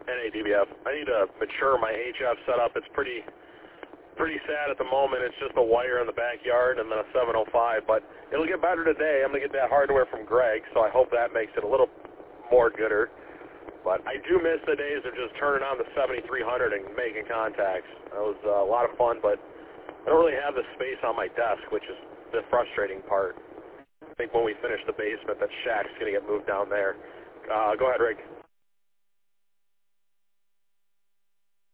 NADBF. I need to mature my HF setup. It's pretty sad at the moment. It's just a wire in the backyard and then a 705, but it'll get better today. I'm going to get that hardware from Greg, so I hope that makes it a little more gooder. But I do miss the days of just turning on the 7300 and making contacts. That was a lot of fun, but I don't really have the space on my desk, which is the frustrating part. I think when we finish the basement, that shack's going to get moved down there. Go ahead, Rick.